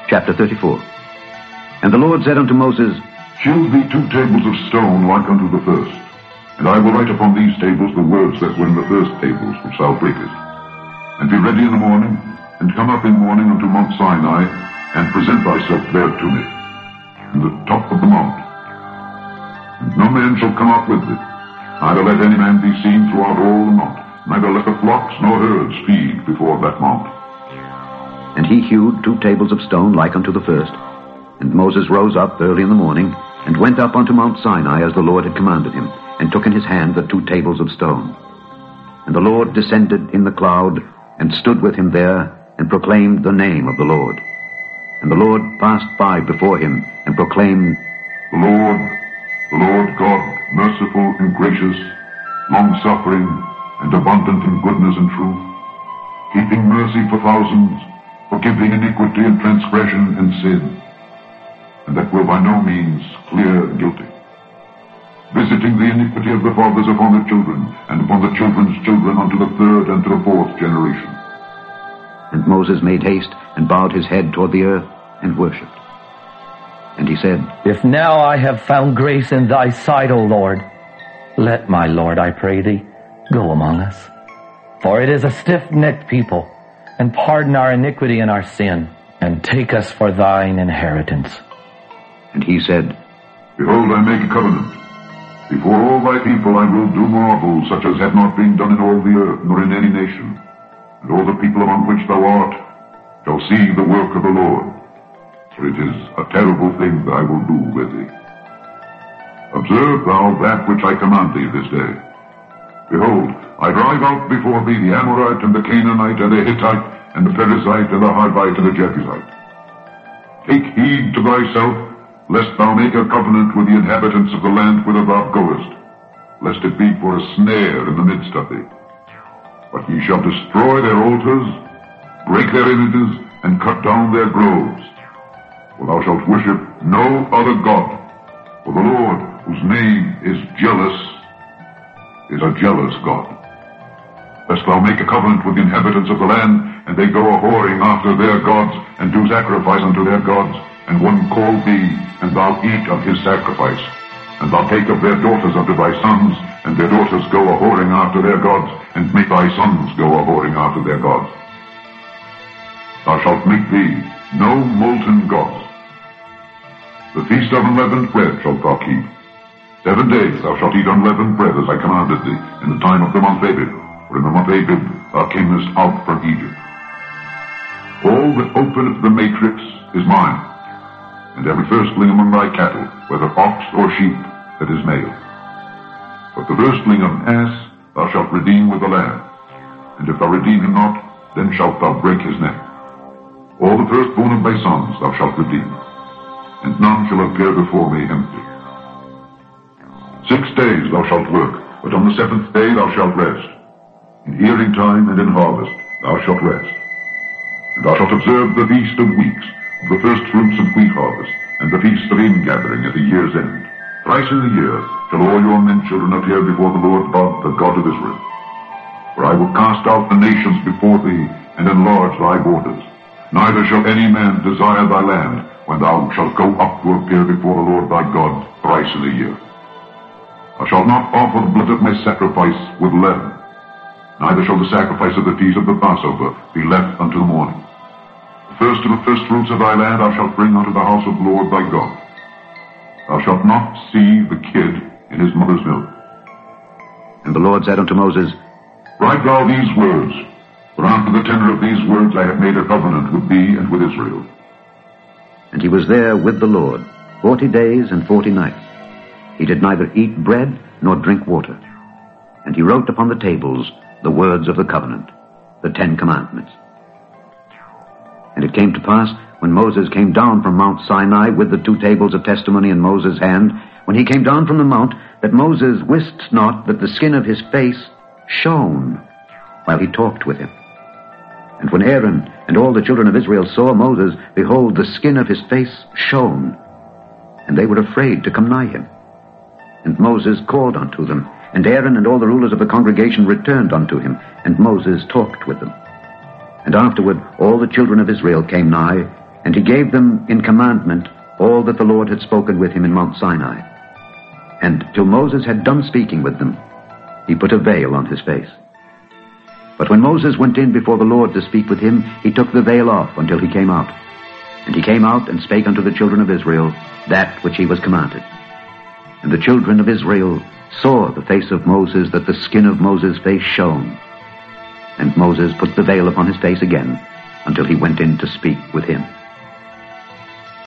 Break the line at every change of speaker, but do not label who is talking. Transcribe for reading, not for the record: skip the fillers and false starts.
Chapter 34. And the Lord said unto Moses,
Hew thee 2 tables of stone like unto the first, and I will write upon these tables the words that were in the first tables which thou breakest. And be ready in the morning, and come up in the morning unto Mount Sinai, and present thyself there to me, in the top of the mount. And no man shall come up with thee, neither let any man be seen throughout all the mount, neither let the flocks nor herds feed before that mount.
And he hewed 2 tables of stone like unto the first. And Moses rose up early in the morning, and went up unto Mount Sinai as the Lord had commanded him, and took in his hand the 2 tables of stone. And the Lord descended in the cloud, and stood with him there, and proclaimed the name of the Lord. And the Lord passed by before him, and proclaimed,
The Lord God, merciful and gracious, long-suffering, and abundant in goodness and truth, keeping mercy for thousands, forgiving iniquity and transgression and sin, and that will by no means clear guilty, visiting the iniquity of the fathers upon the children, and upon the children's children unto the 3rd and to the 4th generation.
And Moses made haste, and bowed his head toward the earth, and worshipped. And he said,
If now I have found grace in thy sight, O Lord, let my Lord, I pray thee, go among us. For it is a stiff-necked people, and pardon our iniquity and our sin, and take us for thine inheritance.
And he said,
Behold, I make a covenant. Before all thy people I will do marvels such as have not been done in all the earth, nor in any nation. And all the people among which thou art shall see the work of the Lord. For it is a terrible thing that I will do with thee. Observe thou that which I command thee this day. Behold, I drive out before thee the Amorite, and the Canaanite, and the Hittite, and the Perizzite, and the Hivite, and the Jebusite. Take heed to thyself, lest thou make a covenant with the inhabitants of the land whither thou goest, lest it be for a snare in the midst of thee. But ye shall destroy their altars, break their images, and cut down their groves. For thou shalt worship no other God, for the Lord, whose name is jealous, is a jealous God. Lest thou make a covenant with the inhabitants of the land, and they go a-whoring after their gods, and do sacrifice unto their gods, and one call thee, and thou eat of his sacrifice. And thou take of their daughters unto thy sons, and their daughters go a-whoring after their gods, and make thy sons go a-whoring after their gods. Thou shalt make thee no molten gods. The feast of unleavened bread shalt thou keep. 7 days thou shalt eat unleavened bread, as I commanded thee, in the time of the month Abib, for in the month Abib thou camest out from Egypt. All that openeth the matrix is mine, and every firstling among thy cattle, whether ox or sheep, that is male. But the firstling of an ass thou shalt redeem with the lamb, and if thou redeem him not, then shalt thou break his neck. All the firstborn of thy sons thou shalt redeem, and none shall appear before me empty. 6 days thou shalt work, but on the 7th day thou shalt rest. In earing time and in harvest thou shalt rest. And thou shalt observe the feast of weeks, of the first fruits of wheat harvest, and the feast of ingathering at the year's end. Thrice in the year shall all your men children appear before the Lord God, the God of Israel. For I will cast out the nations before thee, and enlarge thy borders. Neither shall any man desire thy land, when thou shalt go up to appear before the Lord thy God thrice in a year. Thou shalt not offer the blood of my sacrifice with leaven, neither shall the sacrifice of the feast of the Passover be left unto the morning. The first of the first fruits of thy land thou shalt bring unto the house of the Lord thy God. Thou shalt not see the kid in his mother's milk.
And the Lord said unto Moses,
Write thou these words, for after the tenor of these words I have made a covenant with thee and with Israel.
And he was there with the Lord 40 days and 40 nights. He did neither eat bread nor drink water. And he wrote upon the tables the words of the covenant, the 10 commandments. And it came to pass, when Moses came down from Mount Sinai with the 2 tables of testimony in Moses' hand, when he came down from the mount, that Moses wist not that the skin of his face shone while he talked with him. And when Aaron and all the children of Israel saw Moses, behold, the skin of his face shone, and they were afraid to come nigh him. And Moses called unto them, and Aaron and all the rulers of the congregation returned unto him, and Moses talked with them. And afterward all the children of Israel came nigh, And he gave them in commandment all that the Lord had spoken with him in Mount Sinai. And till Moses had done speaking with them, he put a veil on his face. But when Moses went in before the Lord to speak with him, he took the veil off until he came out. And he came out and spake unto the children of Israel that which he was commanded. And the children of Israel saw the face of Moses, that the skin of Moses' face shone. And Moses put the veil upon his face again until he went in to speak with him.